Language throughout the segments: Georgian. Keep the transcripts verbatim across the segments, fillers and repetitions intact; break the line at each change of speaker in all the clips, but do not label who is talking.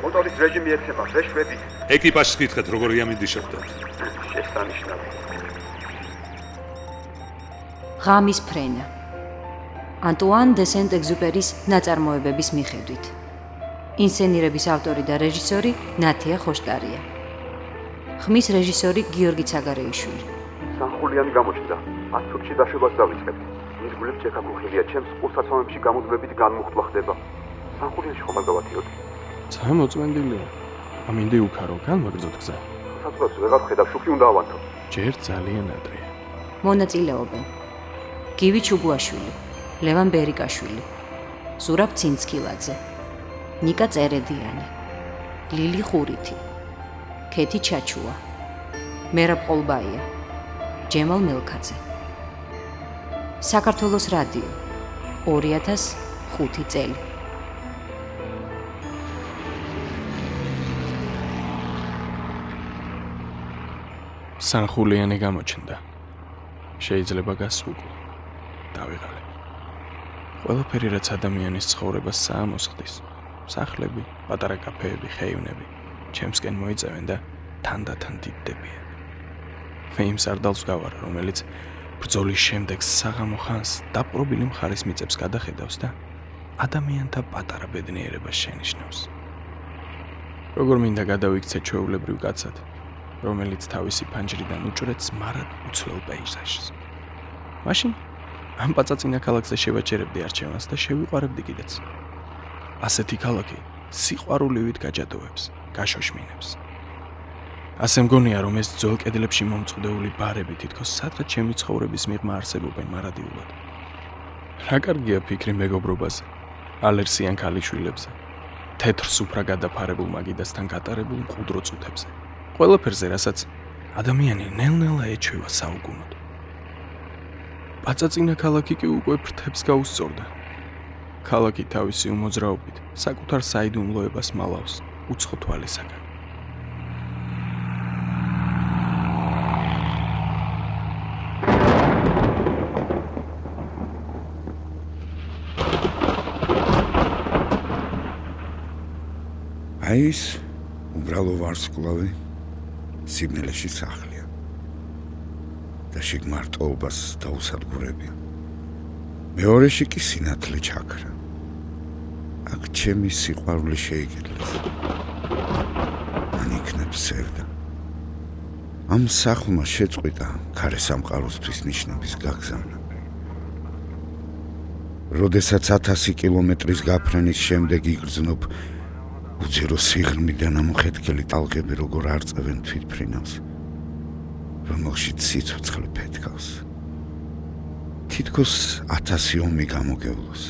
მოტორის რეჟიმი ეცემა ვეშვებით.
ეკიპაჟს გითხრათ როგორია მინდიშობდეთ.
შესანიშნავი.
ღამის ფრენა. ანტუან დე სენტ-ეგზუპერის ნაწარმოებების მიხედვით. ინსცენირების ავტორი და რეჟისორი ნათია ხოშტარია. ხმის რეჟისორი გიორგი ცაგარეიშვილი.
სამხულიანი გამოჩნდა. ათ წუთში დაშვებას დავიწყებ. ირგვლივ ჭექა-ქუხილია, ჩემს ყურსაცმლებში გამოძვლებით განმუხტვა ხდება. სამხულიანში ხომ არ გავათიოთ?
ცა მოწმენდილია. ამინდი უკარო, განმაგრძოთ გზა.
საწვავს ვეღარ ხედავ, შუქი უნდა ავანთო.
ჯერ ძალიან ადრეა.
მონაწილეობენ გივი ჩუგუაშვილი, ლევან ბერიკაშვილი, ზურაბ ცინცკილაძე, ნიკა წერედიანი, ლილი ხურითი, ქეთი ჩაჩუა, მერაბ ყოლბაია, ჯემალ მელქაძე. საქართველოს რადიო ორი ათას ხუთი წელი.
სამხულიანი გამოჩნდა. შეიძლება გასუგო. დავიღალე. ყველაფერი რაც ადამიანის ცხოვრებას საამოსხდის, სახლები, პატარა კაფეები, ხეივნები, ჩემსკენ მოიწევენ და თანდათან დიდდებიან. მე იმ სარდალს გავარ, რომელიც ბრძოლის შემდეგ საღამო ხანს დაპყრობილი მხარის მიწებს გადახედავს და ადამიანთა პატარა ბედნიერებას შენიშნავს. როგორ მინდა გადავიქცე ჩვეულებრივ კაცად, რომელიც თავისი ფანჯრიდან უჭრեց მარად უცვლელ პეიზაჟს. მაშინ ამ პაწაწინა ქალაქზე შევაჩერებდი არჩევანს და შევიყვარებდი კიდეც. ასეთი ქალაქი სიყვარულივით გაჯადოებს, გაშოშმინებს. ასე მგონია, რომ ეს ძველ კედლებში მომწყვდეული ბარები თითქოს სადღაც ჩემი ცხოვრების მიღმა არსებობენ მარადიულად. რა კარგია ფიქრი მეგობრობაზე, ალერსიან ქალიშვილებზე, თეთრ სუფრა გადაფარებულ მაგიდასთან გატარებულ მყუდრო წუთებზე. ყველაფერზე, რასაც ადამიანი ნელ-ნელა ეჩვევა საუკუნოდ. პაწაწინა ქალაქი კი უკვე ფრთებს გაუსწორდა. ქალაქი თავისი უმოძრაობით საკუთარ საიდუმლოებას მალავს უცხო თვალისაგან.
აი ეს უბრალო ვარსკვლავი სიგნალში სახლია და შიგ მარტოობას დაუსადგურებია. მეორეში კი სინათლე ჩაქრა. აქ ჩემი სიყვარული შეიკეთლეს. ანიქნებს სევდა. ამ სახლმა შეწყვიტა ქარე სამყაროსთვის ნიშნობის გაგზავნა. როდესაც ათასი კილომეტრის გაფრენის შემდეგ იგრძნობ უძირო სიღრმიდან ამოხეთქილი ტალღები როგორ არწევენ თვითფრინავს, რომელშიც სიცოცხლე ფეთქავს. თითქოს ათასი ომი გამოგევლოს.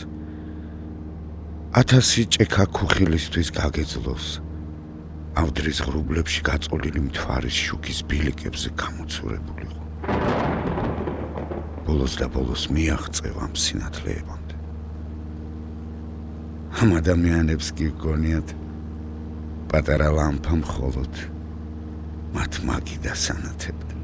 ათასი ჭექა ქუხილისთვის გაგეძლოს. ავდრის ღრუბლებში გაწოლილი მთვარის შუქის ბილიკებზე გამოცურებულიყო. ბოლოს და ბოლოს მიაღწევ ამ სინათლეებამდე. ამ ადამიანებს კი გონიათ პატარა ლამპა მხოლოდ მათ მაგი დასანათებდა.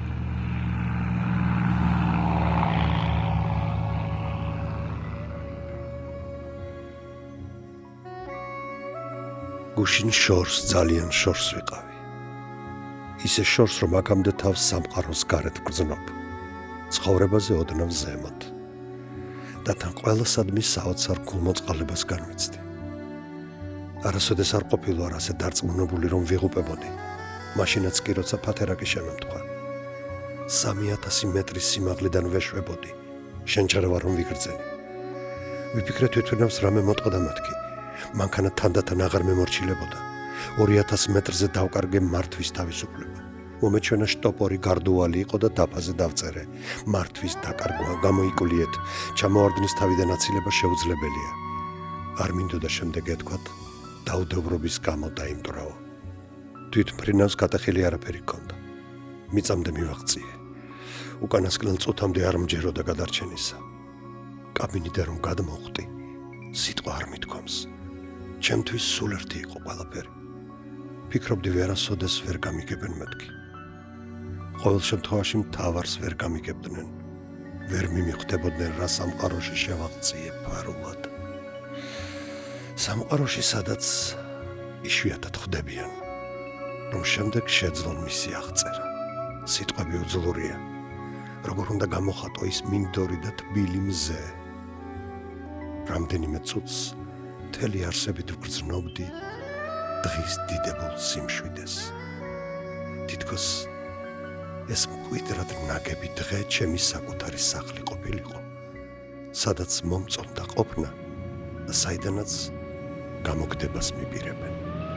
გუშინ შორს ძალიან შორს ვიყავი. ისე შორს, რომ აქამდე თავს სამყაროს გარეთ გრძნობ. ცხოვრებაზე ოდნავ ზემოთ. და თან ყველასადმი საოცარ გულმოწყალებას განვიცდი. არასოდეს არ ყოფილვარ ასე დარწმუნებული, რომ ვიღუპებოდი. მაშინაც კი როცა ფათერაკი შემემთხვა. სამი ათასი მეტრის სიმაღლიდან ვეშვებოდი. შენჩარავა რომ ვიგრძენი. ვიფიქრე თვითონავს რამე მოტყდა მათქი. მანქანა თანდათან აღარ მემორჩილებოდა. ორი ათას მეტრზე დავკარგე მართვის თავისუფლება. მომეჩვენა შტოპორი გარდუალი იყო და დაფაზე დავწერე. მართვის დაკარგვა გამოიკულიეთ. ჩამოვარდნის თავიდან აცილება შეუძლებელია. არ მინდოდა შემდეგ ეთქვათ დაუდევრობის გამო დაიმტვრაო. თვითმფრინავს გატეხილი არაფერი ჰქონდა. მიწამდე მივაღწიე. უკანასკნელ წუთამდე არ მჯეროდა გადარჩენისა. კაბინიდან რომ გადმოხვდი, სიტყვა არ მithქვამს. ჩემთვის სულ ერთი იყო ყველაფერი. ფიქრობდი ვერასოდეს ვერ გამიგებენ მეთქი. ყოველ შემთხვევაში მთავარს ვერ გამიგებდნენ. ვერ მიმიხვდებოდნენ რა სამყაროში შევაღწიე ფარულად. სამყაროში სადაც იშვიათად ხვდებიან, რომ შემდეგ შეძლონ მისი აღწერა. სიტყვები უძლურია, როგორ უნდა გამოხატო ის მინდორი და თბილი მზე. რამდენიმე წუთს მთელი არსებით ვგრძნობდი დღის დიდებულ სიმშვიდეს. თითქოს ეს მკვიდრად ნაგები დღე ჩემი საკუთარი სახლი ყოფილიყო, სადაც მომწონდა ყოფნა და საიდანაც გამოგდებას მიპირებენ.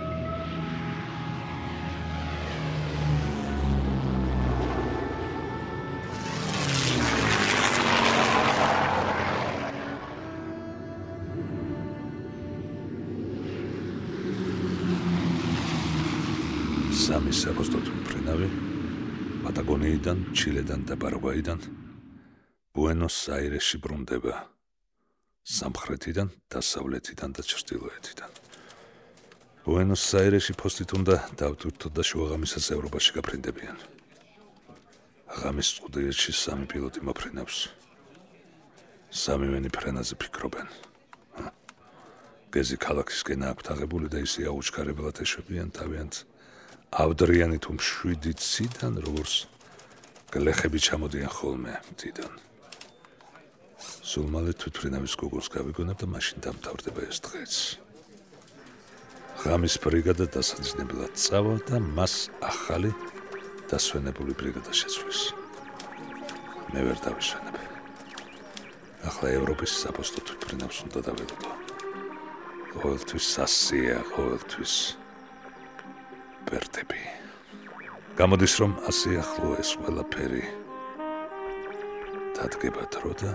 სამი საფოსტო თვითმფრინავი პატაგონიიდან, ჩილედან და პარაგვაიდან ბუენოს-აირესში ბრუნდება სამხრეთიდან, დასავლეთიდან და ჩრდილოეთიდან. ბუენოს-აირესში ფოსტით უნდა დავტვირთოთ და შუაღამისას ევროპაში გაფრინდებიან. ღამის წყუდეებში სამი პილოტი მოფრინავს. სამივენი ფრენაზე ფიქრობენ. გეზი ქალაქისკენ აქვთ აღებული და ისე აუჩქარებლად ეშვებიან თავიანთ ავდრიანი თუ მშვიდი ციდან, როგორც გლეხები ჩამოდიან ხოლმე მდიდან. სულ მალე თვითმფრინავის გოგოს გავიგონებ და მაშინ დამთავრდება ეს დღეც. ღამის ბრიგადა დასაძინებლად წავა და მას ახალი დასვენებული ბრიგადა შეცვლის. მე ვერ დავისვენებ. ახლა ევროპის საფოსტო თვითმფრინავს უნდა დაველოდო. ყოველთვის ასეა, ყოველთვის ბერტები. გამოდის რომ ასე ახლო ეს ყველაფერი დადგება დრო და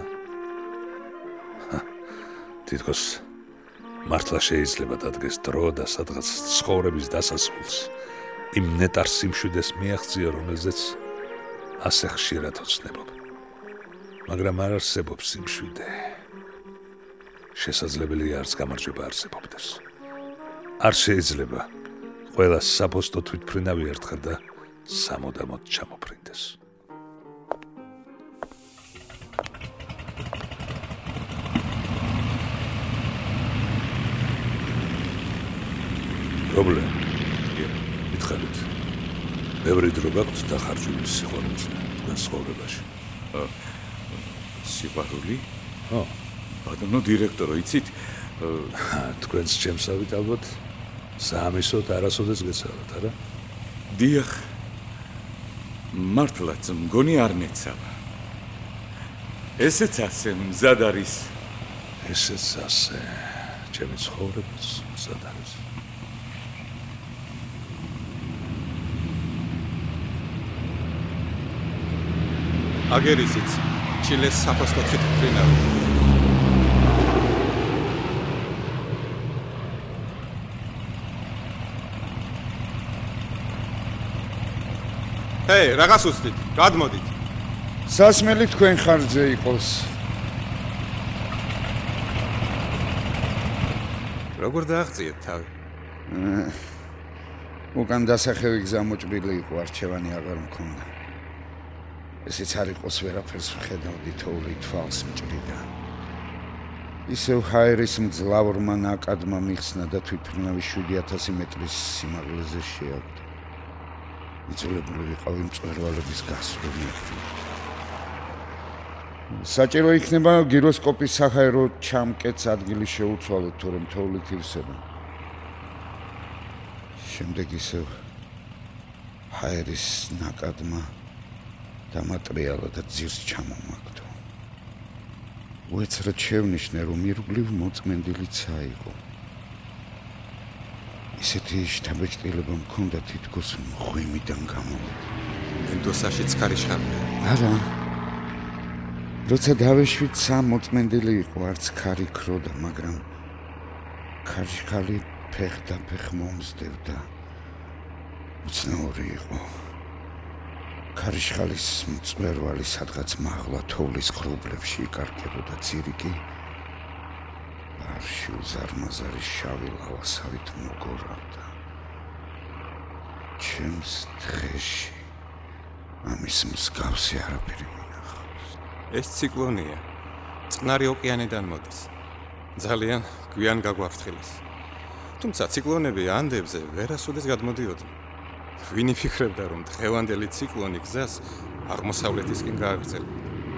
თითქოს მართლა შეიძლება დადგეს დრო და სადღაც ცხოვრების დასასრულს იმ ნეტარ სიმშვიდეს მიაღწია, რომელზეც ასე ხშირად ოცნებობ. მაგრამ არ არსებობს სიმშვიდე. შესაძლებელია არც გამარჯვება არსებობდეს. არ შეიძლება ყველა საფოსტო თვითმფრინავი ერთხელ და სამუდამოდ ჩამოფრინდეს. პრობლემა. მითხარით. ბევრი დრო გაქვთ დახარჯული სიყვარულზე თქვენ ცხოვრებაში.
სიყვარული?
ო,
ბატონო დირექტორო, იცით?
თქვენს ჩემსავით ალბათ საამისოდ არასოდეს გეცალათ, არა?
დიახ. მართლაც მგონი არ მეცალა. ესეც ასე მზად არის.
ესეც ასე. ჩემი ცხოვრებაც მზად არის.
აგერისიც ჩილეს საფოსტო თვითმფრინავი. ჰეი, რაღაც უსტით, გადმოდით.
სასმელი თქვენ ხარჯზე იყოს.
როგორ დააღწიეთ თავი?
უკან დასახევი გზა მოჭრილი იყო, არჩევანი აღარ მქონდა. ესეც არ იყოს ვერაფერს ვხედავდი თოვლი თვალს მჭრიდა. ისევ ჰაერის მძლავრმა ნაკადმა მიხსნა და თვითმფრინავი შვიდი ათასი მეტრის სიმაღლეზე შეაგდო. იწოლებული ვიყავი მწვერვალების გასვლით. საჭირო იქნება გიროსკოპის საჰაერო ჩამკეტს ადგილი შეუცვალოთ, თორემ თოვლით ივსება. შემდეგ ისევ ჰაერის ნაკადმა დამატრიალა და ძირს ჩამომაგდო. უეცრად შევნიშნე, რომ ირგვლივ მოწმენდილიცა იყო. ისეთი შთაბეჭდილება მქონდა თითქოს მღვიმიდან გამოვედი.
ენდოსაშიც ქარიშხალია.
არა. როცა დავეშვით სამ მოწმენდილი იყო, არც ქარი ქროდა, მაგრამ ქარიშხალი ფეხ-და ფეხ მომსდევდა. უცნაური იყო. ქარიშხალის მწვერვალი სადღაც მაღლა თოვლის ხრუბლებში იკარგებოდა, ძირიკი ბარში უზარმაზარი შავი ლავასავით მოგორავდა. ჩემს დღეში ამის მსგავსი არაფერი მინახავს.
ეს ციკლონია. წყნარი ოკეანიდან მოდის. ძალიან გვიან გაგვაფრთხილეს. თუმცა ციკლონები ანდებზე ვერასოდეს გადმოდიოდნენ. ვინ იფიქრებდა, რომ დღევანდელი ციკლონი გზას აღმოსავლეთისკენ გააგრძელებდა?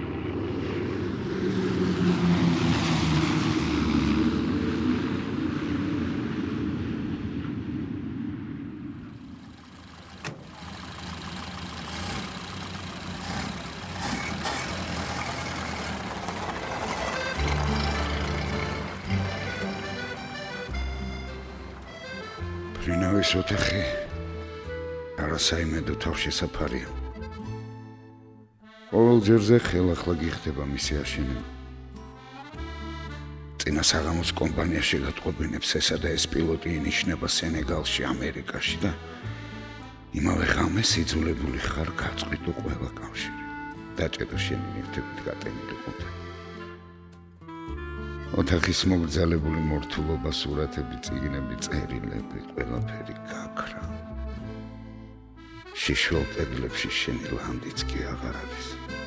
ფრინავის ოთახი არასაიმედო თავშესაფარია. ყოველ ჯერზე ხელახლა გიხდება მისი აშენება. წინა საღამოს კომპანია შეგატყობინებს ესა და ეს პილოტი ინიშნება სენეგალში, ამერიკაში და იმავე ღამეს იძულებული ხარ გაწყვიტო ყველა კავშირი. დაჭედო შენი ნივთებით გატენილი ყუთი. ოთახის მოგრძალებული მორთულობა, სურათები, წიგნები, წერილები, ყველაფერი გაქრა. შიშველ კედლებში შენი ლანდიც კი აღარ არის.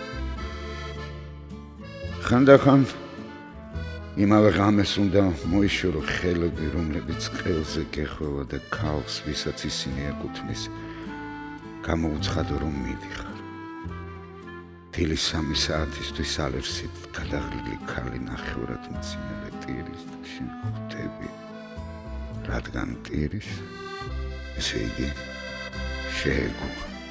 ხანდახან იმავე ღამეს უნდა მოიშორო ხელები, რომლებიც ყელზე გეხვევა და ქალს, ვისაც ისინი ეკუთვნის, გამოუცხადო რომ მიდიხარ. თილი სამი საათისთვის ალერსით გადაღლილი ქალი ნახევრად მცინარე ტირის და შენ ხვდები, რადგან ტირის, ესე იგი შეეგუა.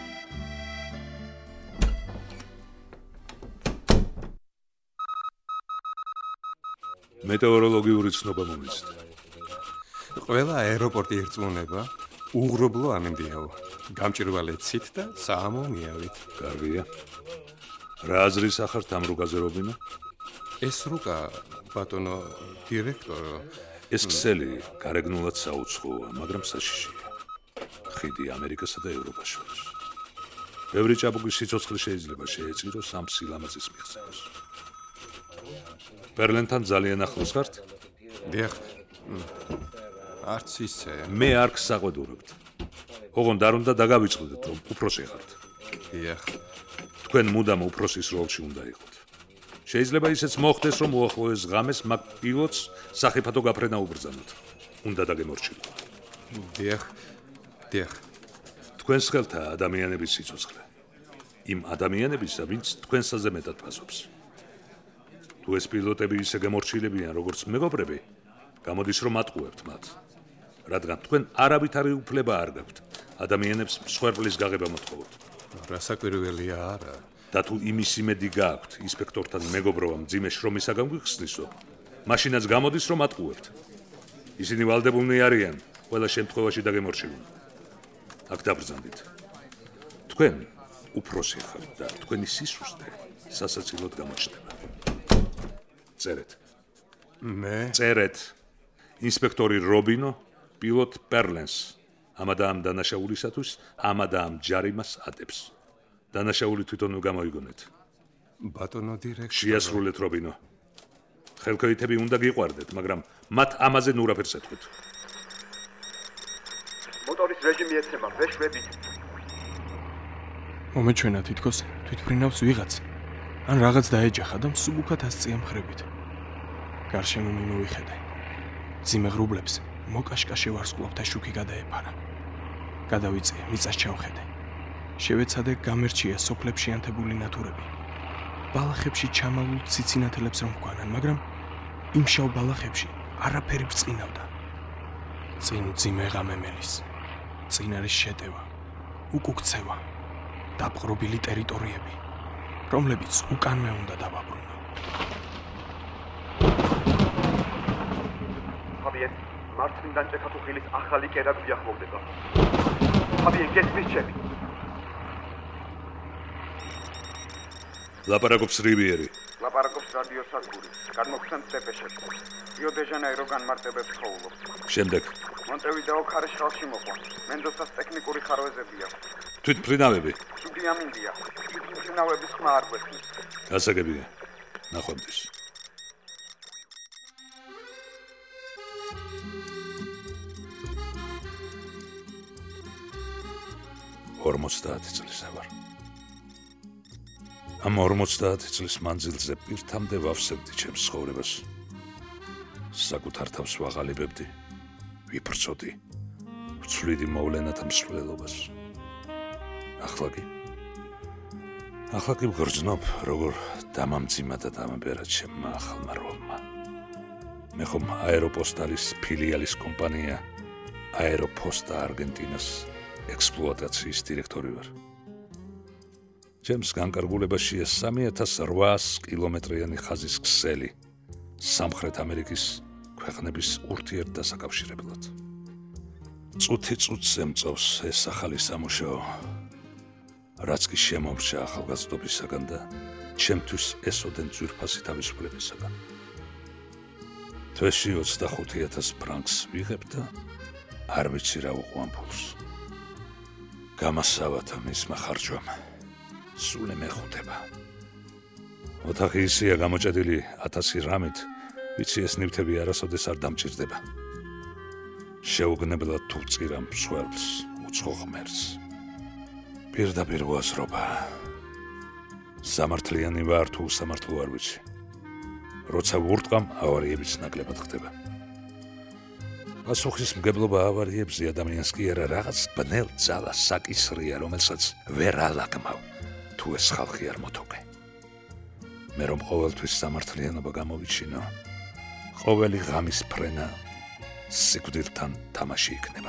მეტეოროლოგიური ცნობა მომიცდა.
ყველა აეროპორტი ერწმუნება უღრუბლო ამინდიაო. გამჭირვალე ცით და საამონიავით.
კარგია. რა აზრის ახართ ამ რუკაზე, რობინო?
ეს რუკა, ბატონო დირექტორო,
ეს ქსელი გარეგნულად საუცხოა, მაგრამ საშიშია. ხიდი ამერიკასა და ევროპას შორის. ბევრი ჭაბუკის სიცოცხლე შეიძლება შეეწიროს ამ სილამაზის მიღწევას. ბერლინთან ძალიან ახლოს ხართ?
დიახ. არც ისე.
მე არ გსაყვედურებთ. ოღონდ არ უნდა დაგავიწყდეთ, რომ უფროსი ხართ.
დიახ.
თქვენ მუდამ უფროსის როლში უნდა იყოთ. შეიძლება ისეც მოხდეს, რომ უახლოეს ღამეს მაგ პილოტს სახიფათო გაფრენა უბრძანოთ. უნდა დაგემორჩილოთ.
დიახ. დიახ.
თქვენს ხელთაა ადამიანების სიცოცხლე. იმ ადამიანებისა, ვინც თქვენსაზე მეტად ფასობს. თუ ეს პილოტები ისე გემორჩილებიან, როგორც მეგობრები, გამოდის, რომ ატყუებთ მათ. რადგან თქვენ არავითარი უფლება არ გაქვთ ადამიანებს მსხვერპლის გაღება მოთხოვოთ.
რასაკვირველია არა.
და თუ იმის იმედი გაქვთ ინსპექტორთან მეგობრობა მძიმე შრომისაგან გვიხსნისო, მაშინაც გამოდის, რომ ატყუებთ. ისინი ვალდებულნი არიან ყველა შემთხვევაში დაგემორჩილონ. აქ დაბრძანდით. თქვენ უფროსი ხართ და თქვენი სისუსტე სასაცილოდ გამოჩნდება. წერეთ.
მე
წერეთ. ინსპექტორი რობინო, პილოტ პერლენს. ამა და ამ დანაშაულისათვის, ამა და ამ ჯარიმას ატებს. დანაშაული თვითონ გამოიგონეთ.
ბატონო დირექტორო.
შეასრულეთ რობინო. ხელქვეითები უნდა გიყვარდეთ, მაგრამ მათ ამაზე ნურაფერს ეთქვით.
მოტორის რეჟიმი ეცემა, ვეშვებით.
მომეჩვენა თითქოს თვითფრინავს ვიღაც. ან რაღაც დაეჯახა და მსუბუქად ასწია მხრებით. გარშემო მიმოვიხედე. ძიმე ღრუბლებს მოკაშკაშე ვარსკვლავთა შუქი გადაეფარა. გადავიწე, მიწას ჩავხედე. შევეცადე გამერჩია სოფლებში ანთებული ნათურები. ბალახებში ჩამალულ ციცინათელებს რომ გვანან, მაგრამ იმ შავ ბალახებში არაფერი ბრწყინავდა. წინ ძიმე ღამემელის, წინ არის შეტევა, უკუქცევა, დაპყრობილი ტერიტორიები, რომლებიც უკანვე უნდა დავაბრუნო.
ფაბიენ, მარცხნიდან ჭექათუხილის ახალი კერა გვიახლოვდება. ფაბიენ, გესმის ჩემი.
ლაპარაკობს რივიერი.
ლაპარაკობს რადიო სადგური. გადმოგხსენთ დეპეშებს. რიო-დე-ჟანეირო განმარტებებს ხოვულობს.
შემდეგ.
მონტევიდეო ქარიშხალში მოყვა. მენდოსას ტექნიკური ხარვეზები აქვს.
თვითმფრინავები.
სუდი ამინდია. თვითმფრინავების ხმა არ გვესმის.
გასაგებია. ნახვამდის. ორმოცდაათი წლისა ვარ. ამ ორმოცდაათი წლის მანძილზე პირთამდე ვავსებდი ჩემს ცხოვრებას. საკუთარ თავს ვაღალიბებდი ვიბრძოდი ვცვლიდი მოვლენათა მსვლელობას. ახლა კი ახლა კი ვგრძნობ, როგორ დამამძიმა და დამაბერა ჩემმა ახალმა როლმა. მე ხომ აეროპოსტალის ფილიალის კომპანია აეროპოსტა არგენტინას ექსპლუატაციის დირექტორი ვარ. ჩემს განკარგულებაშია სამი ათას რვაას კილომეტრიანი ხაზის ქსელი სამხრეთ ამერიკის ქვეყნების ურთიერთდასაკავშირებლად. წუთი წუთს ემწევს ეს ახალი სამუშაო, რაც კი შემომრჩა ახალგაზრდობისაგან და ჩემთვის ესოდენ ძვირფასი თავისუფლებისაგან. თვეში ოცდახუთი ათას ფრანკს ვიღებ და არ ვიცი რა უყვან ფულს. გამასავათა მისმა ხარჯვამ სულ ემეხუთება. ოთახი ისეა გამოჭედილი ათასი რამით, ვიცი ეს ნივთები არასოდეს არ დამჭირდება. შეუგნებლად თუ წირამ მსხვერპლს, უცხო ღმერთს. პირდაპირ უაზრობა. სამართლიანი ვარ თუ სამართლო არ ვიცი. როცა ვურტყამ, ავარიებიც ნაკლებად ხდება. პასუხისმგებლობა ავარიებზე ადამიანს კი არა რაღაც ბნელ ძალას საკისრია, რომელსაც ვერ ალაგმავ, თუ ეს ხალხი არ მოთოგე. მე რომ ყოველთვის სამართლიანობა გამოვიჩინო, ყოველი ღამის ფრენა სიკვდილთან თამაში იქნება.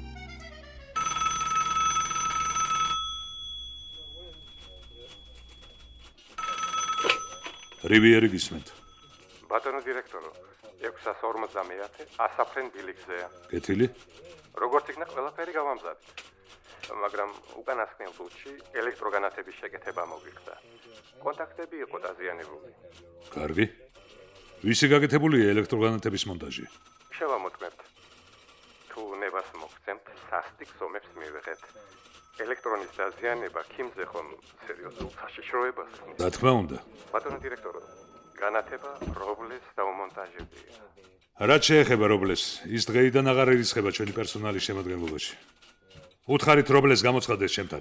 რივიერი გისმენთ.
ბატონო დირექტორო, ექვსას ორმოცდამეათე ასაფრენ ბილიკზეა.
კეთილი?
როგორც იქნა ყველაფერი გავამზადეთ. მაგრამ უკანასკნელ წუთში ელექტროგანათების შეკეთება მოგვიხდა. კონტაქტები იყო დაზიანებული.
კარგი. ვისი გაკეთებულია ელექტროგანათების მონტაჟი?
შევამოწმებთ. თუ ნებას მოგცემთ, სასტიკ ზომებს მივიღეთ. ელექტრონის დაზიანება ქიმზე ხომ სერიოზულ საშიშროებას ხმის.
რა თქმა უნდა.
ბატონო დირექტორო, განათება რობლეს დაუმონტაჟებია.
რაც შეეხება რობლეს, ის დღეიდან აღარ ირიცხება ჩვენი პერსონალის შემადგენლობაში. უთხარით რობლეს გამოცხადდეს ჩემთან.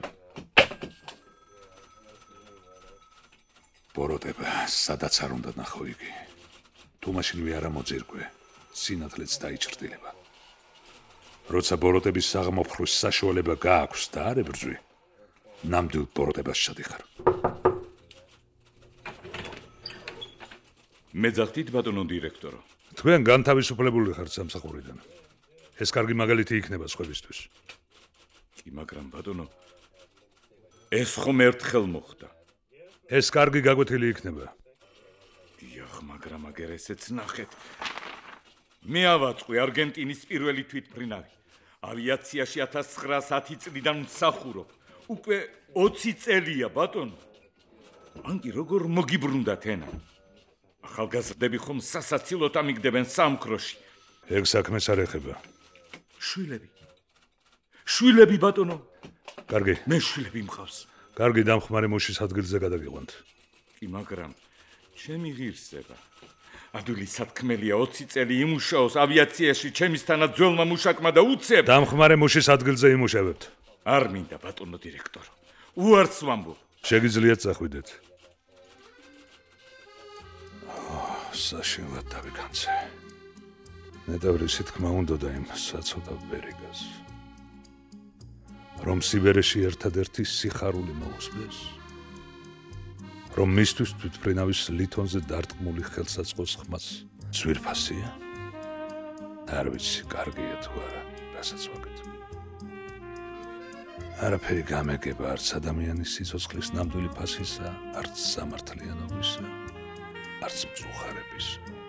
ბოროტება, სადაც არ უნდა ნახო იგი. თუ მაშინვე არა მოძირკვე, სინათლეც დაიჭრდილება. როცა ბოროტების საღმოფხვრვის საშუალება გააქვს და არ ებრძვი, ნამდვილ ბოროტებას შედიხარ.
მეძახდით ბატონო დირექტორო.
თქვენ განთავისუფლებული ხართ სამსახურიდან. ეს კარგი მაგალითი იქნება სხვებისთვის.
კი, მაგრამ ბატონო, ეს ხომ ერთხელ მოხდა.
ეს კარგი გაკვეთილი იქნება.
დიახ, მაგრამ აგერ ესეც ნახეთ. მე ავაწყვი არგენტინის პირველი თვითმფრინავი. ავიაციაში ათას ცხრაასი წლიდან მსახურობ. უკვე ოცი წელია, ბატონო. მან კი როგორ მოგიბრუნდა თენა? ახალგაზრდები ხომ სასაცილოდ ამიგდებენ სამქროში.
ეგ საქმეს არ ეხება.
შვილები. შვილები, ბატონო.
კარგი.
მე შვილები მყავს.
კარგი, დამხმარე მუშის ადგილზე გადაგიყვანთ.
კი, მაგრამ ჩემი ღირსება. ადვილი სათქმელია ოცი წელი იმუშაოს ავიაციაში ჩემისთანაც ძველმა მუშაკმა და უცებ.
დამხმარე მუშის ადგილზე იმუშავებთ.
არ მინდა, ბატონო დირექტორო. უარს ვამბობ.
შეგიძლიათ წახვიდეთ. საშინლად დავიკანცე. ნეტავრისი თქმა უნდა და იმ საცოდავ ბერიგას. რომ სიბერეში ერთადერთი სიხარული მოუსმეს. რომ მისთვის თვითმფრინავის ლითონზე დარტყმული ხელსაწყოს ხმას ძვირფასია. არ ვიცი, კარგია თუ არა, რასაც ვაკეთებ. არაფერი გამეგება არც ადამიანის სიცოცხლის ნამდვილი ფასისა, არც სამართლიანობისა. არც მწუხარების.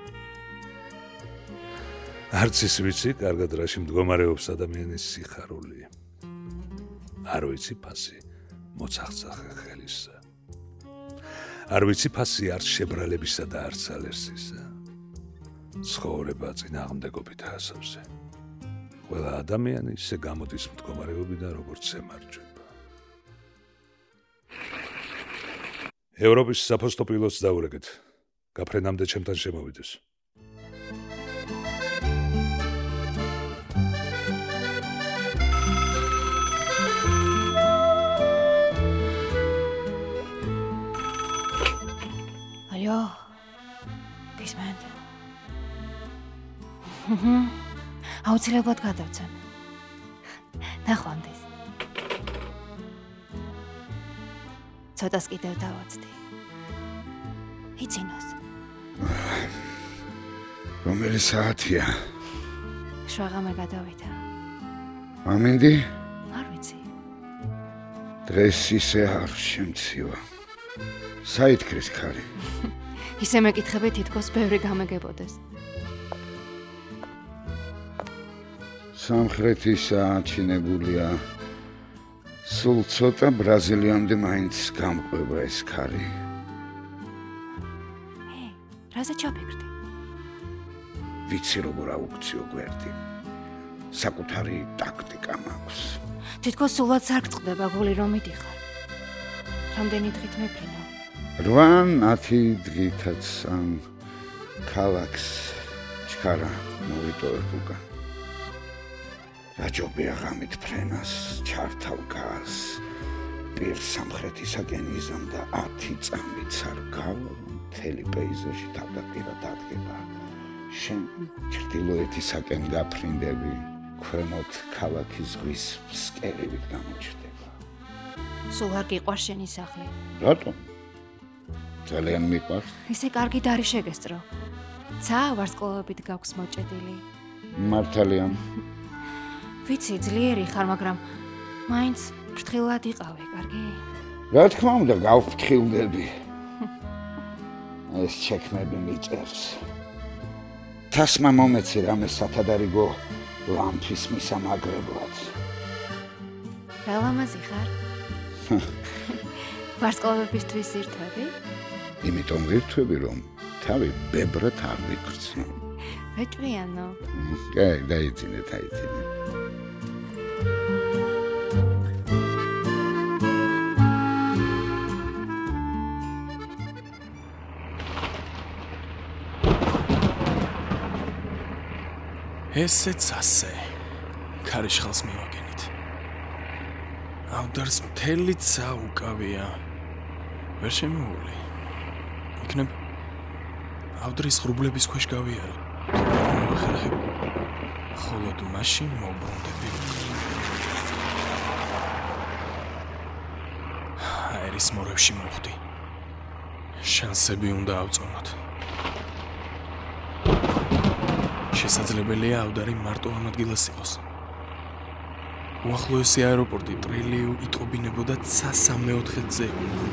არც ის ვიცი, კარგად რაში მდგომარეობს ადამიანის სიხარული. არ ვიცი ფასი მოცახცახე ხელისა. არ ვიცი ფასი არც შებრალებისა და არც ალერსისა. ცხოვრება წინააღმდეგობით ასავზე. ყველა ადამიანი ისე გამოდის მდგომარეობიდან, როგორც ემარჯვება. ევროპის საფოსტო პილოტს დაურეკეთ. გაფრენამდე ჩემთან შემოვიდეს.
ალო. გისმენთ? აუცილებლად გადავცემ. ნახვამდის. ცოტას კიდევ დავაცდი. იცინოს.
რომელი საათია?
შვაღამე გადავიდა.
ამინდი?
არ ვიცი.
დღეს ისე არ შემცივა. საითქრის ქარი.
ისე მეკითხები თითქოს ბევრი გამეგებოდეს.
სამხრეთისა ჩინებულია. სულ ცოტა ბრაზილიამდე მაინც გამყვება ეს ქარი.
ჰე, რაზე ჩაფიქრდი?
ვიცი როგორ აუქციო გვერდი. საკუთარი ტაქტიკა მაქვს.
თითქოს სულად სარგწყდება გული რომ მიდიხარ. რამდენი დღით მეფრინო?
რვა ათი დღითაც ამ ქალაქს ჩქარა მოვიტოვებ უკან. რაჯობია ღამით ფრენას, ჩართავ გას, პირ სამხრეთისაკენ იზამდა ათი წამიც არ გავა, მთელი პეიზაჟი თავდაპირად ადგება. შენ ჩრდილოეთისაკენ გაფრინდები, ქვემოთ ქალაქის ზღვის ფსკერივით გამოჩნდება.
სულ არ გიყვარს შენი სახლი.
რატომ? ძალიან მიყვარს.
ისე კარგით არის შეგესწრო. ცა ვარსკვლავებით გაქვს მოჭედილი.
მართალია.
ვიცი, ძლიერი ხარ, მაგრამ მაინც ფრთხილად იყავი, კარგი?
რა თქმა უნდა, გავფრთხილდები. ეს ჩექმები მიჭერს. თასმა მომეცი რამე სათადარიგო ლამფის მისამაგრებლად.
რა ლამაზი ხარ? ვარსკვლავებისთვის ირთვები?
იმიტომ ვირთვები, რომ თავი ბებრად არ ვიქრცნო.
ვეჭვიანო.
კაი, დაიძინე, დაიძინე.
ესეც ასე. ქარიშხალს მივაგენით. ავდარს მთელი ცა უკავია. ვერ შემოვლი. იქნებ ავდრის ღრუბლების ქვეშ გავიარო. ხერხები. ხოლოდ მაშინ მოვბრუნდები. აერის მორევში მოვხდი. შანსები უნდა ავწონოთ. შესაძლებელია ავდარი მარტო ამ ადგილას იყოს. უახლოესი აეროპორტი ტრილიუ იტყობინებოდა ცა სამეოთხეზე.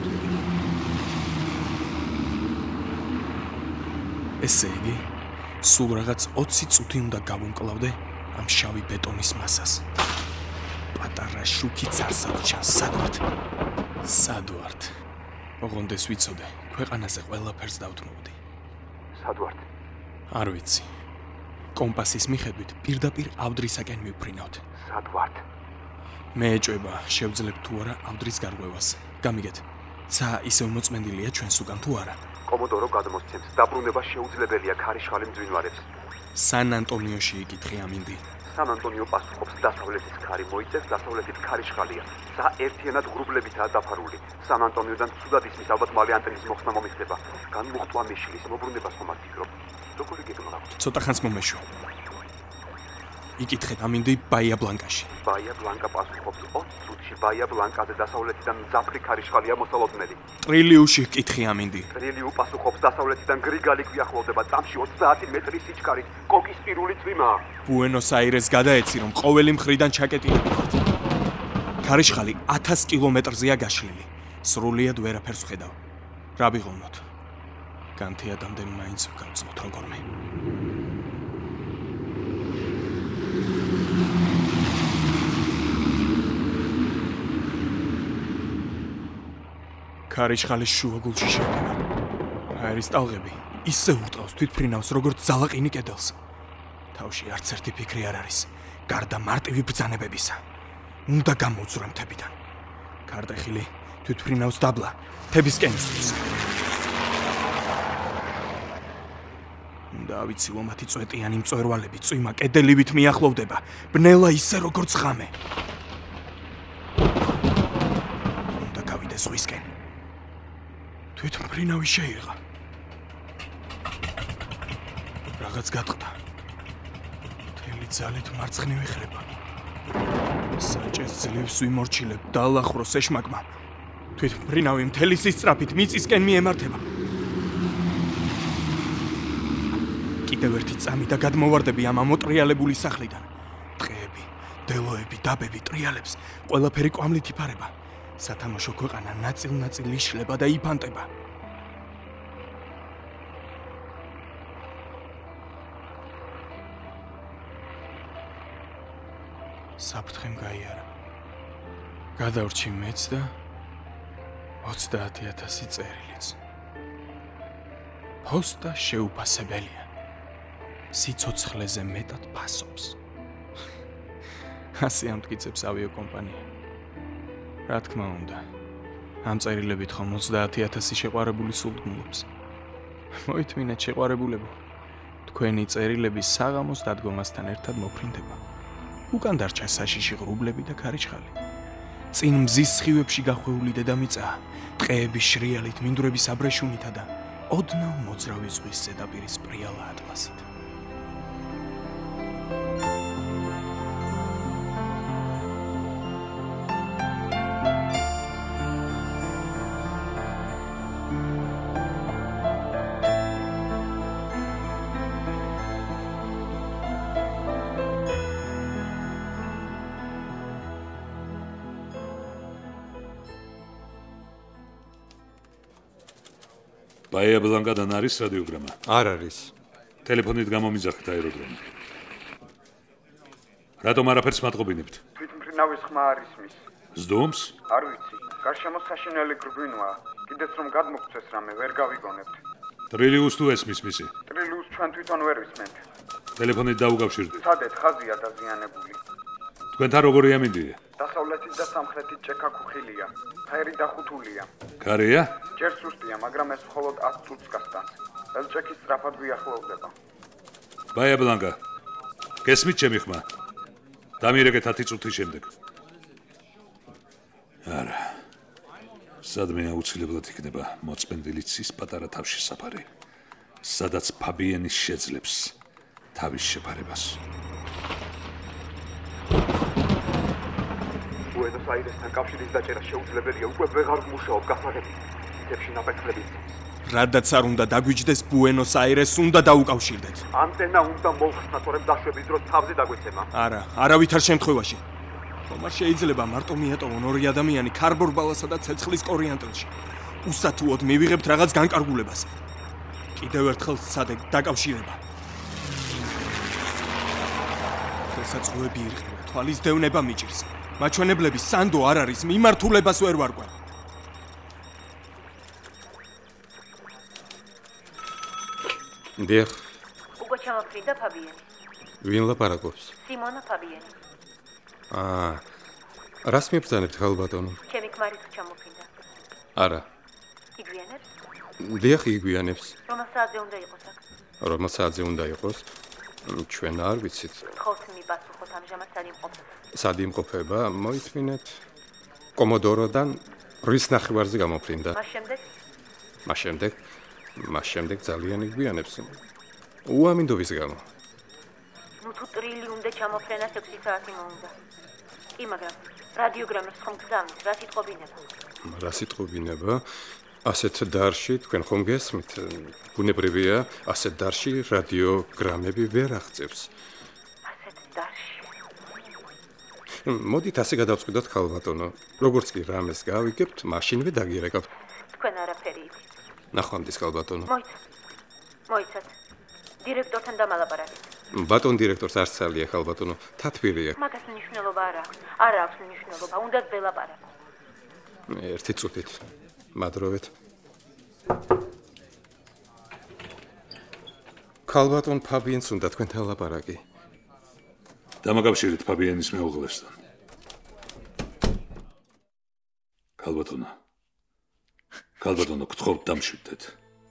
ესე იგი, სულ რაღაც ოცი წუთი უნდა გავუმკლავდე ამ შავი ბეტონის მასას. პატარა შუქიც არ საჩანს, სად ვართ? სად ვართ? ოღონდეს ვიცოდე, ქვეყანაზე ყველაფერს დავთმობდი.
სად ვართ?
არ ვიცი. კომპასის მიხედვით პირდაპირ ავდრისაკენ მივფრინავთ.
სად ვართ?
მე ეჭვება, შევძლებ თუ არა ავდრის გარღვევას. გამიგეთ, ცა ისევ მოწმენდილია ჩვენს უკან თუ არა.
კომოდორო გადმოსცემს, დაბრუნება შეუძლებელია ქარიშხალი მძვინვარებს.
სან ანტონიოში იკითხე ამინდი.
სან ანტონიო პასუხობს, დასავლეთის ქარი მოიწევს, დასავლეთით ქარიშხალია. ცა ერთიანად ღრუბლებითაა დაფარული. სან ანტონიოდან ცუდად ისმის, ალბათ მალე ანტენის მოხსნა მომიხდება. განმოხტვა მეშლის მობრუნებას ხომ არ ფიქრობ? როგორი გეგმა გაქვთ?
ცოტა ხანს მომეშვა. იკითხეთ ამინდი ბაია ბლანკაში.
ბაია ბლანკა პასუხობს, ოცი წუთში ბაია ბლანკაზე დასავლეთიდან მძაფრი ქარიშხალია მოსალოდნელი.
ტრილიუში კითხე ამინდი.
ტრილიუ პასუხობს, დასავლეთიდან გრიგალი გვიახლოვდება, წამში ოცდაათი მეტრის სიჩქარით, კოკის პირველი წვიმაა.
ბუენოს-აირეს გადაეცი, რომ ყოველი მხრიდან ჩაკეტილები ვართ. ქარიშხალი ათას კილომეტრზეა გაშლილი. სრულიად ვერაფერს ვხედავ. რა ვიღოვნოთ? განთიადამდე მაინც გავწმოთ როგორმე. ქარიშხალის შუა გულში შევდივარ. აერის ტალღები ისე ურტყავს თვითფრინავს, როგორც ზალაყინი კედელს. თავში არც ერთი ფიქრი არ არის, გარდა მარტივი ბრძანებებისა. უნდა გამოვძვრა მთებიდან. ქარტეხილი თვითფრინავს დაბლა, თებისკენ ისვრის. უნდა ავიცილო მათი წვეტიანი მწვერვალები, წვიმა კედელივით მიახლოვდება, ბნელა ისე როგორც ღამე. უნდა გავიდე ზღვისკენ. თვითმფრინავი შეიღა. რაღაც გატყდა. მთელი ძალით მარცხნივ ეხრება. საჭეს ძლივს ვიმორჩილებ, დაალახვროს ეშმაკმა. თვით მფრინავი მთელი სისწრაფით მიწისკენ მიემართება. კიდევ ერთი წამი და გადმოვარდები ამ ამოტრიალებული სახლიდან. ტყეები, დელოები, დაბები, ტრიალებს, ყველაფერი კვამლით იფარება. სათამაშო ქვეყანა ნაწილ-ნაწილ იშლება და იფანტება. საფრთხემ გაიარა. გადავრჩი მეც და ოცდაათი ათასი წერილიც. ფოსტა შეუფასებელია. სიცოცხლეზე მეტად ფასობს. ასე ამტკიცებს ავიაკომპანია. რა თქმა უნდა, ამ წერილებით ხომ ოცდაათი ათასი შეყვარებული სულგუნობს. მოითმინეთ შეყვარებულებო, თქვენი წერილები საღამოს დადგომასთან ერთად მოფრინდება. უკან დარჩა საშიში ღრუბლები და ქარიშხალი. წინ მზის სხივებში გახვეული დედამიწა, ტყეების შრიალით, მინდვრების აბრეშუმითა და ოდნავ მოძრავი ზღვის ზედაპირის პრიალა ატლასით.
ბაია ბლანკადან არის რადიოგრამა?
არ არის.
ტელეფონით გამომიძახეთ აეროდრომი. რატომ არაფერს მატყობინებთ?
თვითმფრინავის ხმა არ ისმის.
ზდომს?
არ ვიცი. გარშემო საშინელი გრბინვაა. კიდეც რომ გადმოგწეს რამე, ვერ გავიგონებთ.
ტრილიუს თუ ესმის მისი?
ტრილიუს ჩვენ თვითონ ვერ ვისმენთ.
ტელეფონით დაუკავშირდით.
სადეთ ხაზია დაზიანებული.
თქვენთან როგორი ამინდია?
დასავლეთით და სამხრეთით ჭექა ქუხილია. ხერი დახუთულია.
ქარეა?
ჯერ სუსტია, მაგრამ ეს მხოლოდ ათ წუთს გასტანს. ელჭექი სწრაფად ვიახლოვდება.
ბაია ბლანკა, გესმით ჩემი ხმა? დამირეკეთ ათი წუთის შემდეგ. არა. სადმე აუცილებლად იქნება მოწმენდილი ცის პატარა თავში საფარი, სადაც ფაბიენის შეძლებს თავის შეფარებას.
ბუენოს აირესთან კავშირის დაჭერა შეუძლებელია, უკვე ვეღარ გმუშაობ გასაღები. ციფრში ნაპექლები.
რადაც არ უნდა დაგვიჯდეს ბუენოს აირესს უნდა დაუკავშირდეთ.
ანტენა უნდა მოვხსნა, თორემ დაშვების დროს თავზე დაგვეცემა.
არა, არავითარ შემთხვევაში. ხომ არ შეიძლება მარტო მიატოვონ ორი ადამიანი ქარბორბალასა და ცეცხლის კორიანტელში. უსათუოდ მივიღებთ რაღაც განკარგულებას. კიდევ ერთხელ სცადე დაკავშირება. ხელსაწყოები ირყება, თვალის დევნება მიჭირს. მაჩვენებლები სანდო არ არის, მიმართულებას ვერ ვარკვევ.
დიახ.
უკვე ჩამოფრინდა ფაბიენი.
ვინ ლაპარაკობს?
სიმონა ფაბიენი.
აა, რას მიბრძანებთ ხალბატონო?
ჩემი ქმარიც ჩამოფრინდა.
არა.
იგვიანებს?
დიახ, იგვიანებს.
რომელ საათზე უნდა იყოს აქ?
რომელ საათზე უნდა იყოს? ჩვენ არ ვიცით.
ხალხს მიპასუხოთ ამჟამად სად იმყოფება?
სად იმყოფება? მოითმინეთ. კომოდოროდან რის ნახევარზე გამოფრინდა.
მას შემდეგ?
მას შემდეგ? მას შემდეგ ძალიან იგვიანებს. უამინდობის გამო.
ნუ თუ ტრილიუნდე ჩამოფრენას ექვსი საათი მოუნდა. კი, მაგრამ რადიოგრამებს ხომ გზავნით, რა სიტყვობინება?
რა სიტყვობინება? ასეთ დარში თქვენ ხომ გესმით? ბუნებრივია, ასეთ დარში რადიოგრამები ვერ აღწევს.
ასეთ დარში.
მოდით ასე გადავწყვიტოთ ხალბატონო. როგორც კი რამეს გავიგებთ, მაშინვე დაგირეკავთ.
თქვენ არაფერი იცით.
ნახვამდის ხალბატონო.
მოიცა. მოიცათ. დირექტორთან დამალაპარაკეთ.
ბატონ დირექტორს არ ცალია ხალბატონო, თათბირია.
მაგას მნიშვნელობა არ აქვს. არ აქვს მნიშვნელობა, უნდა ველაპარაკო.
ერთი წუთით. მადროვეთ. ხალბატონ ფაბიენს უნდა თქვენთან ლაპარაკი.
დამაკავშირეთ ფაბიენის მეუღლესთან. ხალბატონო. ხალბატონო, გთხოვთ დამშვიდეთ.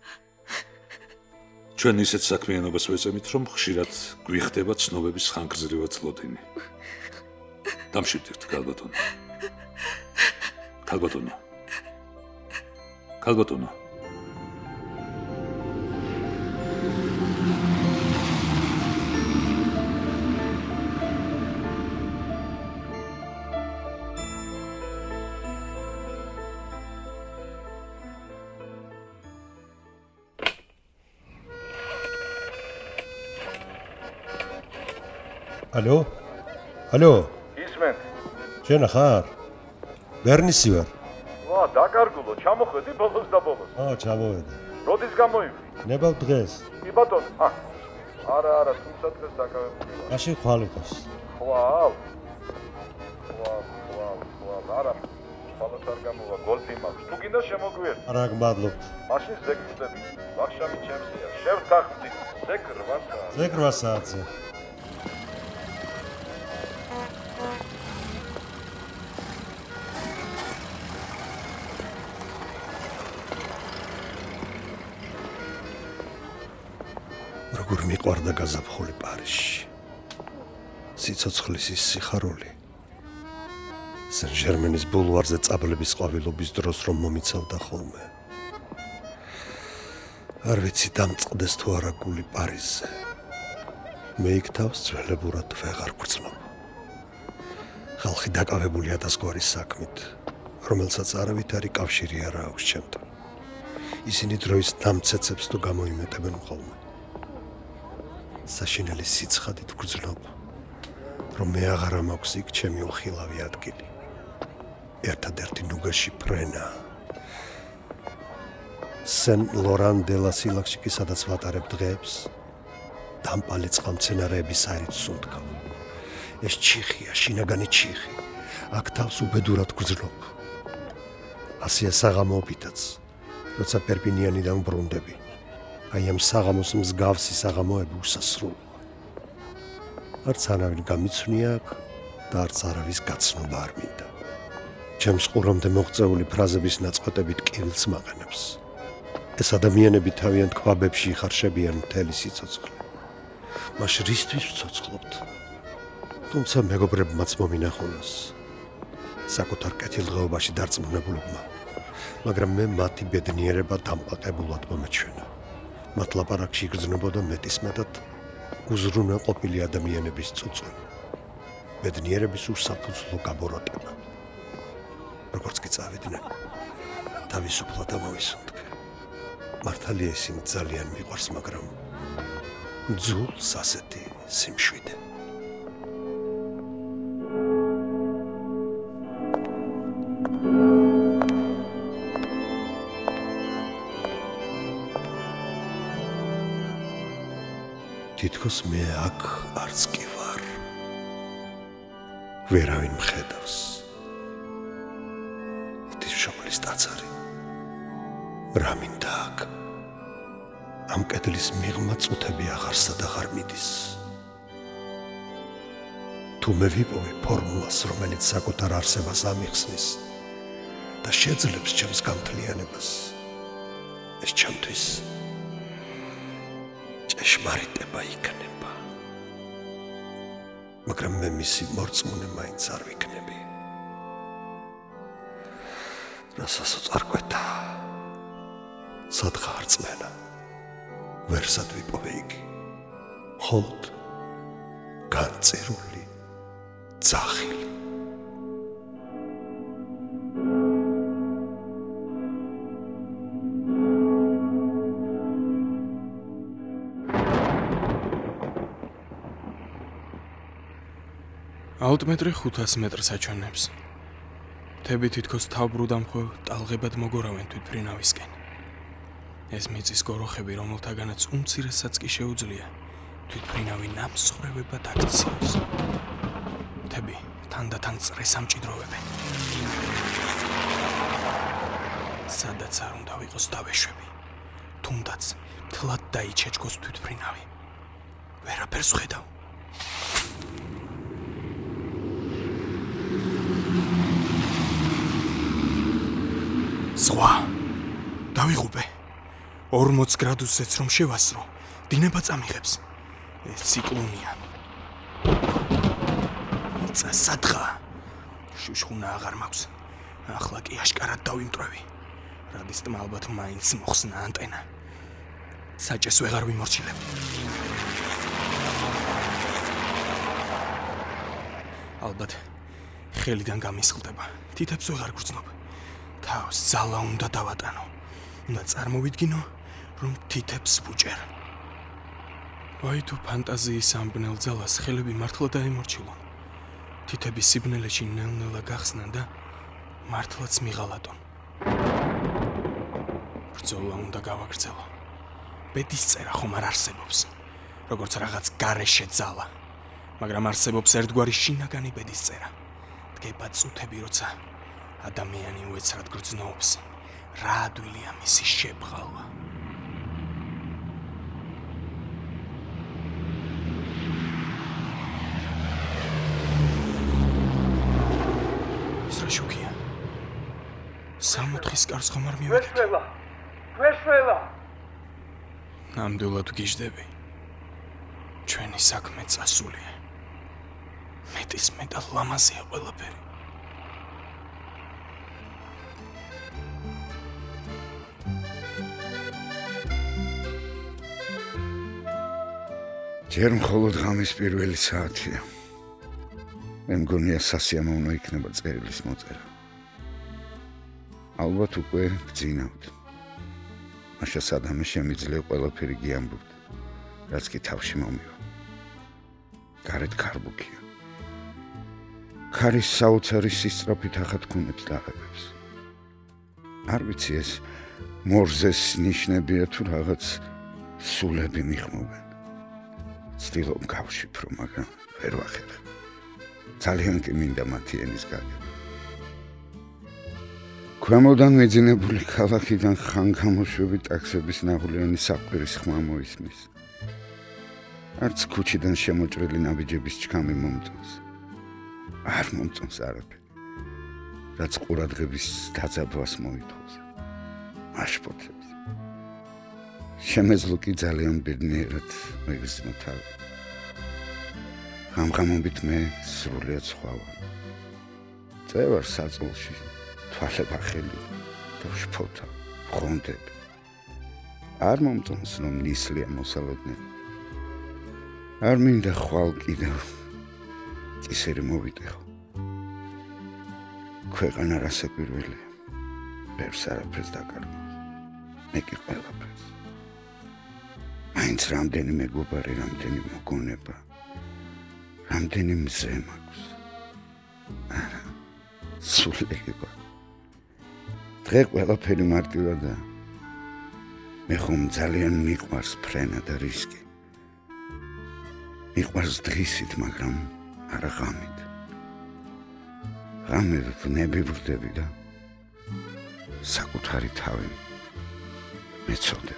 ჩვენ ისეთ საქმიანობას ვეწემით, რომ ხშირად გვიხდება ცნობების ხანგრძლივად ლოდინი. დამშვიდეთ, ხალბატონო. ხალბატონო. ხალბატონო.
ალო? ალო?
ისმენ.
შენ ხარ? ბერნისი ვარ.
ვა, დაკარგულო, ჩამოხვედი ბოლოს და ბოლოს.
აა, ჩამოვედი.
როდის გამოვიდი?
ნებავ დღეს.
კი ბატონო. ა. არა, არა, თუმცა დღეს დაკავებული ვარ.
მაშინ ხვალ იყოს.
ხვალ. ხვალ, ხვალ, ხვალ, არა. ხვალოთ არ გამოვა, გოლფი მაქვს. თუ გინდა შემოგვიერთდი.
რა გმადლობთ.
მაშინ ზეგწდები. ვახშამი ჩემსია. შევთანხმდი. ზეგ რვა საათზე.
ზეგ რვა საათზე. როგორ მიყვარდა გაზაფხული პარიზში. სიცოცხლის ის სიხარული. სენ-ჟერმენის ბულვარზე წაბლების ყვავილობის დროს რომ მომიცავდა ხოლმე. არ ვიცი დამწყდეს თუ არა გული პარიზზე. მე იქ თავს ძველებურად ვეღარ გვწნობ. ხალხი დაკავებულია დასგვარი საქმით, რომელსაც არავითარი კავშირი არ აქვს ჩემთან. ისინი დროის დამცეცებს თუ გამოიმეტებენ ხოლმე. საშინელი სიცხადით გვგრძნობ, რომ მე აღარ მაქვს იქ ჩემი უხილავი ადგილი. ერთადერთი ნუგაში ფრენა. სენ ლორან დე ლა სილაქში, სადაც ვატარებ დღეებს, დამპალი წყალმცენარეების საერთოდ სუნთქავ. ეს ჩიხია, შინაგანი ჩიხი. აქ თავს უბედურად გვგრძნობ. ასია საღამოობითაც, როცა პერპინიანიდან ბრუნდები. აი ამ საღამოს მსგავსი საღამოები უსასრულოა. არც არავინ გამიცვნია აქ და არც არავის გაცნობა არ მინდა. ჩემს ყურამდე მოღწეული ფრაზების ნაწყვეტებით კივილს მაყენებს. ეს ადამიანები თავიანთ ქვაბებში იხარშებიან მთელი სიცოცხლე. მაშ რისთვის ვცოცხლობთ? თუმცა მეგობრებმაც მომინახულოს. საკუთარ კეთილდღეობაში დარწმუნებულებმა, მაგრამ მე მათი ბედნიერება დამპაკებულად მომეჩვენა. მათ ლაპარაკში იგრძნობოდა მეტისმეტად უზრუნველყოფილი ადამიანების წუწუნი. ბედნიერების უსაფუძვლო გაბოროტება. როგორც კი წავიდნენ, თავისუფლად ამოვისუნთქე. მართალია ისინი ძალიან მიყვარს, მაგრამ ძულს ასეთი სიმშვიდე. თითქოს მე აქ არც კი ვარ. ვერავინ მხედავს. ღვთისმშობლის ტაძარი. რა მინდა აქ? ამ კედლის მიღმა წუთები აღარსა და აღარ მიდის. თუ მე ვიპოვე ფორმულას, რომელიც საკუთარ არსებას ამიხსნის და შეძლებს ჩემს გამთლიანებას, ეს ჩემთვის ჭეშმარიტება იქნება. მაგრამ მე მისი მორწმუნე მაინც არ ვიქნები. რასაც უწარკვეთა, სადღა არწმენა, ვერსად ვიპოვე იგი. მხოლოდ განწირული ძახილი.
ალტმეტრი ხუთას მეტრს აჩვენებს. მთები თითქოს თავბრუდამხვევ ტალღებად მოგორავენ თვითმფრინავისკენ. ეს მიწის გოროხები, რომელთაგანაც უმცირესაც კი შეუძლია თვითმფრინავი ნამსხვრევებად აქციოს. მთები თანდათან წრეს ამჭიდროვებენ. სადაც არ უნდა ვიყოს დავეშვები, თუნდაც მთლად დაიჩეჩქოს თვითმფრინავი. ვერაფერს ვხედავ. სხვა დავიღუპე. ორმოც გრადუსზეც რომ შევასრო, დინება წამიღებს. ეს ციკლონია. მიწა სადღა. შუშხუნა აღარ მაქვს. ახლა კი აშკარად დავიმტრევი. რადისტმა ალბათ მაინც მოხსნა ანტენა. საჭეს ვეღარ ვიმორჩილებ. ალბათ ხელიდან გამისხლდება. თითებს ვეღარ გვრძნობ. თავს ძალა უნდა დავატანო. უნდა წარმოვიდგინო, რომ თითებს ვუჭერ. ვაი თუ ფანტაზიის ამბნელ ძალას ხელები მართლა დაემორჩილონ. თითების სიბნელეში ნელ-ნელა გახსნან და მართლაც მიღალატონ. ბრძოლა უნდა გავაგრძელო. ბედის წერა ხომ არ არსებობს, როგორც რაღაც გარეშე ძალა, მაგრამ არსებობს ერთგვარი შინაგანი ბედის წერა. დგება წუთები, როცა ადამიანი უეცრად გრძნობს, რა ადვილია მისი შებღალვა. შუქია. სამოთხის კარს ხომ არ მივეკეთ?
ვეშველა. ვეშველა.
ნამდვილად გიждები. ჩვენი საქმე წასულია. მეტის მეტად ლამაზია ყველაფერი.
ჯერ მხოლოდ ღამის პირველი საათია. მე მგონია სასიამოვნო იქნება წერილის მოწერა. ალბათ უკვე გძინავთ. მაშა სადამე შემიძლია ყველაფერი გიამბობთ, რაც კი თავში მომივა. გარეთ ქარბუქია. ქარის საოცარი სისწრაფით ახათქუნებს დაღებებს. არ ვიცი ეს მორზეს ნიშნებია თუ რაღაც სულები მიხმობენ. ცდილობ გავშიფრო, მაგრამ ვერ ვახერხებ. ძალიან კი მინდა მათი ენის გაგება. ქვემოდან მეძინებული ქალაქიდან ხანგამოშვები ტაქსების ნაღვლიანი საყვირის ხმა მოისმის. არც ქუჩიდან შემოჭრილი ნაბიჯების ჩქამი მომწონს. არ მომწონს არაფერი, რაც ყურადღების დაძაბვას მოითხოვს. მაშპოთებს. შემეძლო კი ძალიან ბედნიერად მეგრძნო თავი. ღამღამობით მე სრულიად სხვა ვარ. წევარ საწოლში, თვალება ხელი და ვშფოთა, ბრუნდები. არ მომწონს, რომ ნისლია მოსალოდნელი. არ მინდა ხვალ კიდევ წისერი მოვიტეხო. ქვეყანა რასაკვირველია, ბევრს არაფერს დაკარგავს, მე კი ყველაფერს. მაინც რამდენი მეგობარი, რამდენი მოგონება, რამდენი მზე მაქვს. არა, სულელება. დღე ყველაფერი მარტივადაა. მე ხომ ძალიან მიყვარს ფრენა და რისკი. მიყვარს დღისით, მაგრამ არა ღამით. ღამე ვნები ვრდები და საკუთარი თავი მეცოდებ.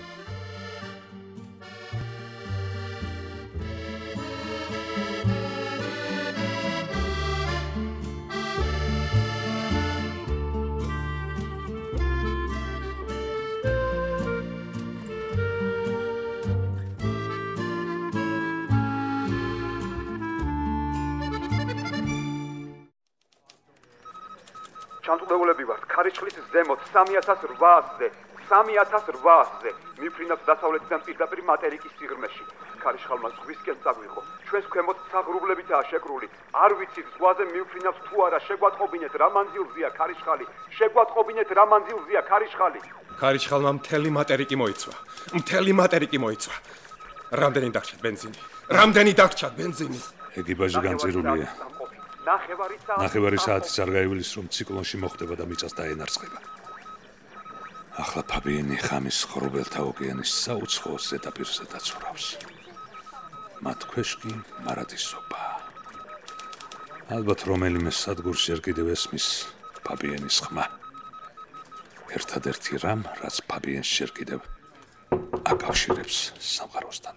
ჩამწუდებულები ვართ ქარიშხლის ზემოთ სამი ათას რვაასზე სამი ათას რვაასზე მიფრინავთ დასავლეთიდან პირდაპირ მატერიკის სიღრმეში. ქარიშხალმა ზღვისკენ წაგვიღო. ჩვენს ქვემოთ საღრუბლებითაა შეკრული. არ ვიცით ზღვაზე მიფრინავთ თუ არა, შეგვატყობინეთ რა მანძილზეა ქარიშხალი. შეგვატყობინეთ რა მანძილზეა ქარიშხალი.
ქარიშხალმა მთელი მატერიკი მოიცვა. მთელი მატერიკი მოიცვა. რამდენი დაგჭათ ბენზინი? რამდენი დაგჭათ ბენზინი?
ეკიპაჟი განწირულია.
ნახევარი საათი
ნახევარი საათის არ გაივლის, რომ ციკლონში მოხდება და მიწას დაენარცხება. ახლა ფაბიენი ხამის ხორბელთა ოკეანის საუცხოო ზედაპირზე დაცურავს. მათ ქვეშ კი მარადისობა. ალბათ რომელიმე სადგურში არ კიდევ ესმის ფაბიენის ხმა. ერთადერთი რამ, რაც ფაბიენს შერ კიდევ აკავშირებს სამყაროსთან.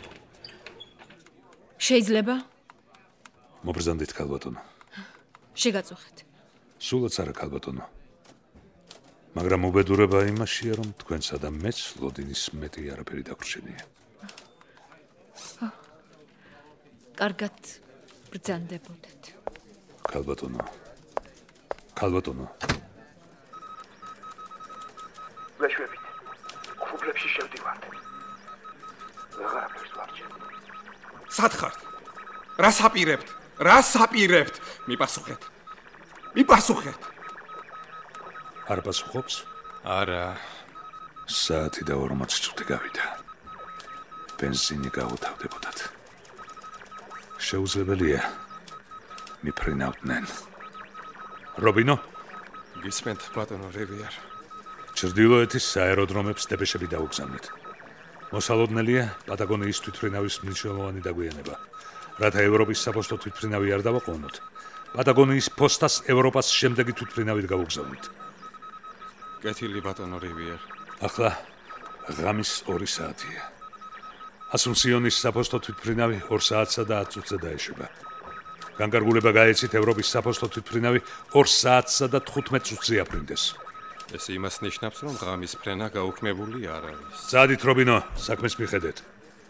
შეიძლება?
მობრძანდით ქალბატონო.
შეგაწუხეთ.
სულაც არა ქალბატონო. მაგრამ უბედურება იმაშია, რომ თქვენსა და მეც ლოდინის მეტი არაფერი დაგვრჩენია.
კარგად ბრძანდებოდეთ.
ქალბატონო. ქალბატონო.
ვეშვებით. ქუბლებში შევდივართ. ვეღარაფერს ვარჩევ.
სათხართ? რა საპირებთ? რა საპირებთ? მიპასუხეთ. მიპასუხეთ.
არ პასუხობს?
არა.
საათი და ორმოც წუთი გავიდა. ბენზინი გაუთავდებოდათ. შეუძლებელია მიფრინავდნენ. რობინო,
გისმენთ ბატონო რივიერ.
ჩრდილოეთის საეროდრომებს დეპეშები დაუგზავნეთ. მოსალოდნელია პატაგონიის თვითმფრინავის მნიშვნელოვანი დაგვიანება. რათა ევროპის საფოსტო თვითმფრინავი არ დავაყოვნოთ, პატაგონიის ფოსტას ევროპას შემდეგი თვითმფრინავით გავუგზავნით.
კეთილი ბატონო რივიერ.
ახლა ღამის ორი საათია. ასუნსიონის საფოსტო თვითმფრინავი ორ საათსა და ათ წუთზე დაეშვება. განკარგულება გაეცით ევროპის საფოსტო თვითმფრინავი ორ საათსა და თხუთმეტ წუთზე აფრინდეს.
ეს იმას ნიშნავს, რომ ღამის ფრენა გაუქმებული არ არის.
წადით რობინო, საქმეს მიხედეთ.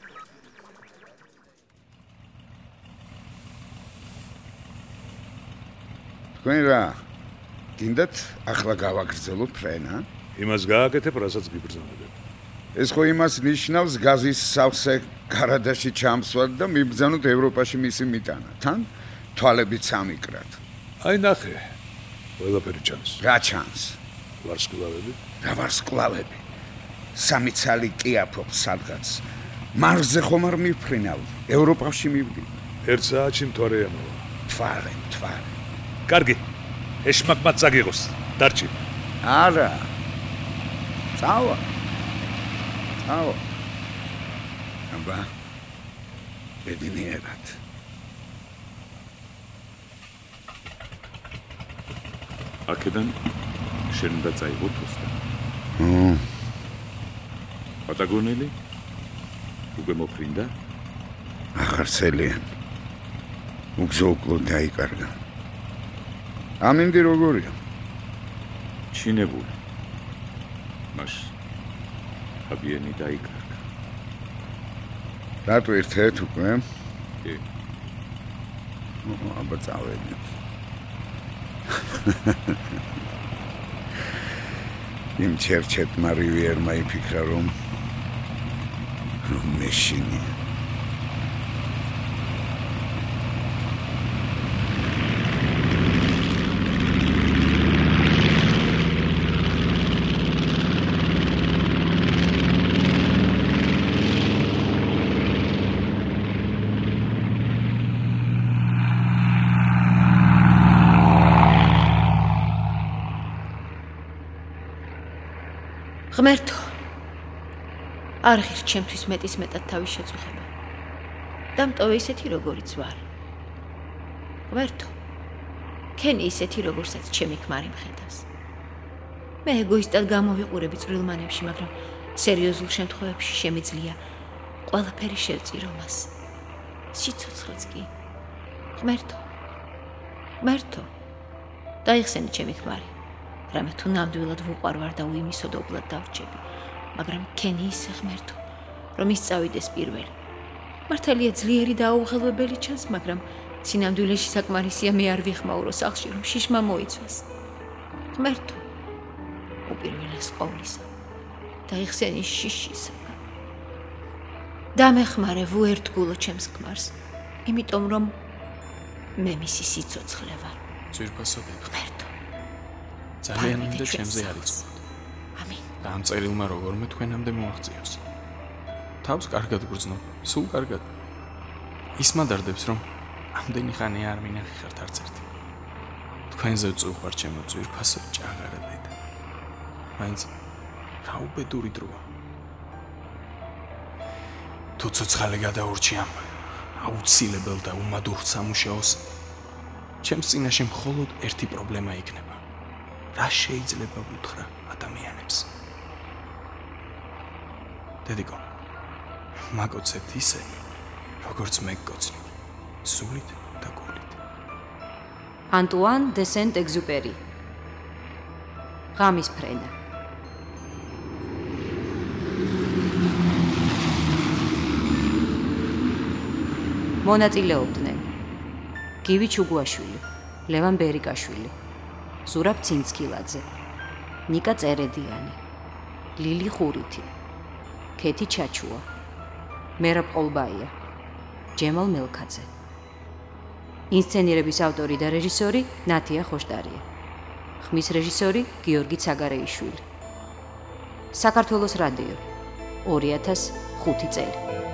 თქვენ რა? გინდათ ახლა გავაგრძელოთ ფრენა?
იმას გააკეთებ, რასაც გიბრძანებებ.
ეს ხო იმას ნიშნავს გაზის სავსე გარადაში ჩამსვათ და მიბრძანოთ ევროპაში მისი მიტანა. თან თვალებით სამიკრათ.
აი ნახე. ყველაფერი ჩანს.
რა ჩანს?
ვარსკვლავები?
რა ვარსკვლავები? სამი ცალი კი აფობს სადღაც. მარსზე ხომ არ მიფრინავ? ევროპაში მივდივარ.
ერთ საათში მთვარე ამოვა.
მთვარე, მთვარე.
კარგი. ეშმაკმა წაგიღოს. დარჩი.
არა. წავა. წავა. აბა. ბედნიერად.
აქედან შენ უნდა წაიღო თოსტა.
მმ.
პატაგონელი? უკვე მოფრინდა?
ახარცელიან. უგზო-უკლო დაიკარგა. ამინდი როგორია?
ჩინებული. მას აბიენი დაიკარგა.
რატო ერთად უკვე?
კი.
აბა წავედი. იმ ჩერჩეტმა რივიერმა იფიქრა, რომ რომ მეშინია.
ღმერთო, არ ღირს ჩემთვის მეტის მეტად თავის შეწუხება. დამტოვე ისეთი როგორიც ვარ. ღმერთო, ქენი ისეთი როგორცაც ჩემი ქმარი მხედავს. მე ეგოისტად გამოვიყურები წვრილმანებში, მაგრამ სერიოზულ შემთხვევებში შემიძლია ყველაფერი შევწირო მას. სიცოცხლეც კი. ღმერთო, ღმერთო, დაიხსენი ჩემი ქმარი. რამე თუ ნამდვილად ვუყვარვარ და უიმისოდობლად დავრჩები, მაგრამ ქენი ისე ღმერთო, რომ ის წავიდეს პირველი. მართალია ძლიერი და აუღელვებელი ჩანს, მაგრამ სინამდვილეში საკმარისია მე არ ვიხმაურო სახლში, რომ შიშმა მოიცვას. ღმერთო, უპირველეს ყოვლისა, დაიხსენი შიშისაგან. დამეხმარე ვუერთგულო ჩემს ქმარს, იმიტომ რომ მე მისი სიცოცხლე ვარ.
ძვირფასობები.
ღმერთო,
ძალიან მინდა ჩემზე არ იწვოთ.
ამინ.
და ამ წერილმა როგორმე თქვენამდე მოაღწიოს. თავს კარგად გრძნობ, სულ კარგად. ის მადარდებს, რომ ამდენი ხანი არ მინახიხართ არც ერთი. თქვენზე ვწუხარ ჩემო ძვირფასო ჭაღარა დედა. მაინც რა უბედური დროა. თუ ცოცხალი გადაურჩიამ აუცილებელ და უმადურ სამუშაოს, ჩემს წინაშე მხოლოდ ერთი პრობლემა იქნება. რა შეიძლება ვუთხრა ადამიანებს? დედიკო, მაგოცებთ ისე, როგორც მე გკოცნი, სულით და გულით.
ანტუან დე სენტ-ეგზუპერი. ღამის ფრენა. მონაწილეობდნენ გივი ჩუგუაშვილი, ლევან ბერიკაშვილი, ზურაბ ცინცკილაძე, ნიკა წერედიანი, ლილი ხურითი, ქეთი ჩაჩუა, მერაბ ყოლბაია, ჯემალ მელქაძე. ინსცენირების ავტორი და რეჟისორი ნათია ხოშტარია. ხმის რეჟისორი გიორგი ცაგარეიშვილი. საქართველოს რადიო ორი ათას ხუთი წელი.